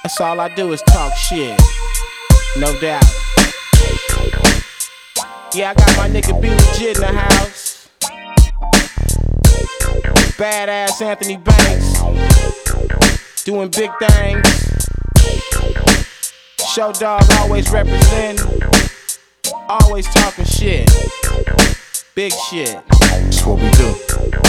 That's all I do is talk shit. No doubt. Yeah, I got my nigga B Legit in the house. Badass Anthony Banks. Doing big things. Show Dog always representing. Always talking shit. Big shit. That's what we do.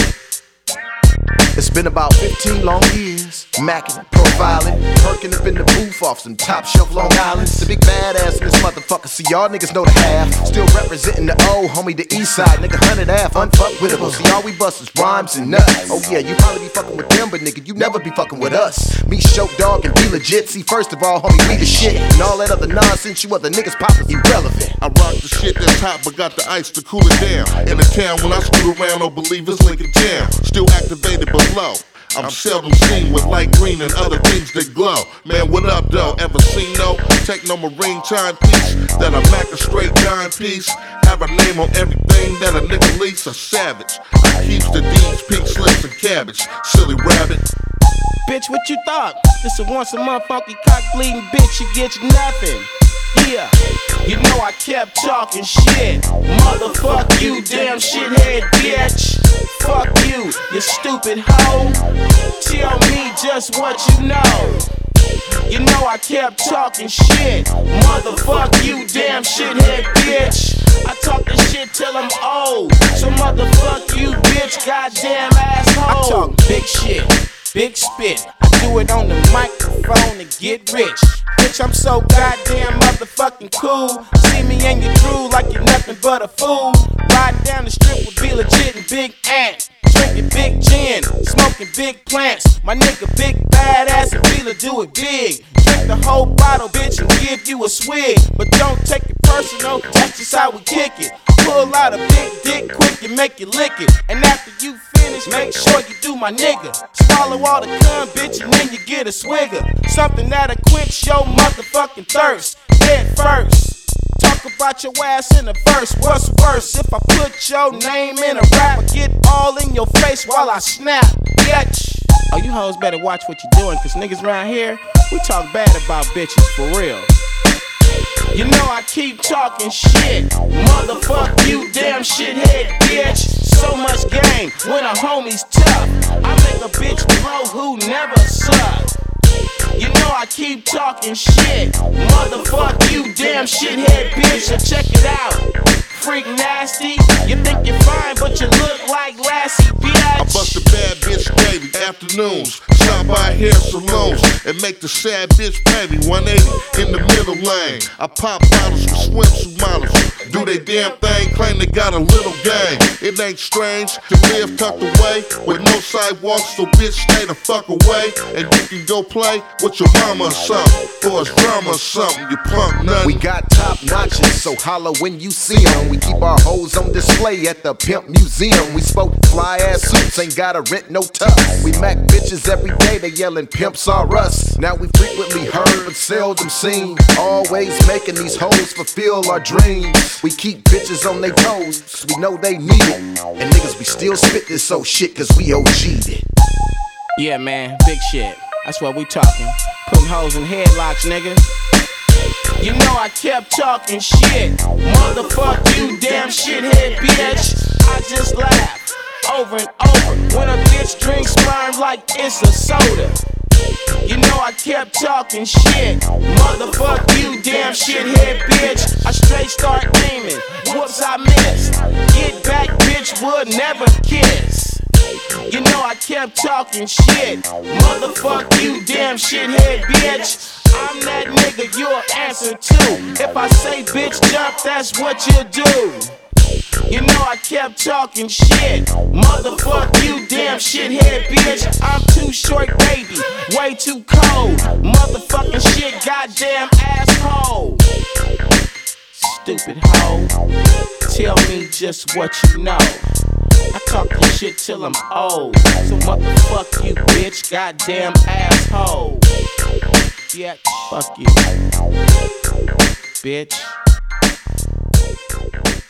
It's been about 15 long years, macking, profiling, perking up in the booth off some top shelf Long Island's. The big badass in this motherfucker, see y'all niggas know the half. Still representing the old homie, the east side, nigga 100 half, unfuckwittable. See all we bust is rhymes and nuts. Oh yeah, you probably be fucking with them, but nigga, you never be fucking with us. Me, Show Dog, and B Legit. See, first of all, homie, we the shit. And all that other nonsense you other niggas pop is irrelevant. I rock the shit that's hot, but got the ice to cool it down. In the town, when I scoot around, don't believe it's Lincoln Town. Still activated below. I'm seldom seen with light green and other things that glow. Man, what up, though? Ever seen no techno marine timepiece that I Mac a straight dime piece? Have a name on everything that a nigga leaks. A savage. I keeps the D's, pink slips, and cabbage. Silly rabbit. Bitch, what you thought? This a once a month funky cock bleeding bitch, you get you nothing. Yeah, you know I kept talking shit. Motherfuck you, damn shithead bitch. Fuck you, you stupid hoe. Tell me just what you know. You know I kept talking shit. Motherfuck you, damn shithead bitch. I talk this shit till I'm old. So motherfuck you, bitch, goddamn asshole. I talk big shit, big spit. I do it on the microphone to get rich. Bitch, I'm so goddamn motherfucking cool. See me and your crew like you're nothing but a fool. Riding down the strip with B Legit and Big Ant. Drinking big gin, smoking big plants. My nigga big badass and Fila do it big. Drink the whole bottle, bitch, and give you a swig. But don't take it personal, that's just how we kick it. Pull out a big dick quick and make you lick it. And after you finish, make sure you do my nigga. Swallow all the cum, bitch, and then you get a swigger. Something that'll quench your motherfucking thirst. Head first. Talk about your ass in a verse. What's worse? If I put your name in a rap, I get all in your face while I snap, bitch. Oh, you hoes better watch what you're doing, cause niggas around here, we talk bad about bitches for real. You know I keep talking shit. Motherfuck you, damn shithead bitch. So much game when a homie's tough. I make a bitch blow who never sucked. You know I keep talking shit. Motherfuck you, damn shithead bitch. So check it out. Freak nasty. You think you're fine, but you look like Lassie, bitch. I bust a bad bitch daily, afternoons. Stop by hair saloons and make the sad bitch pay me 180 in the middle lane. I pop bottles with swimsuit models. Do they damn thing, claim they got a little gang. It ain't strange to live tucked away with no sidewalks, so bitch stay the fuck away. And you can go play with your mama or something, or it's drama or something, you punk nut. We got top notches, so holla when you see them. We keep our hoes on display at the Pimp Museum. We spoke fly ass suits, ain't gotta rent no tux. We Mac bitches every day, they yelling pimps are us. Now we frequently heard but seldom seen. Always making these hoes fulfill our dreams. We keep bitches on their toes, we know they need it. And niggas, we still spit this so shit cause we OG'd it. Yeah, man, big shit. That's what we talking. Putting hoes in headlocks, nigga. You know I kept talking shit. Motherfuck you, damn shithead bitch. I just laugh over and over when a bitch drinks sperm like it's a soda. You know I kept talking shit. Motherfuck you, damn shithead bitch. I straight start aiming. Whoops, I missed. Get back, bitch, would never kiss. You know I kept talking shit. Motherfuck you, damn shithead bitch. I'm that nigga you'll answer to. If I say bitch jump, that's what you do. You know I kept talking shit. Motherfuck you, damn shithead bitch. I'm too short, baby, way too cold. Motherfucking shit, goddamn asshole. Stupid hoe. Tell me just what you know. I talk this shit till I'm old. So motherfuck you, bitch, goddamn asshole. Yeah, fuck you, bitch.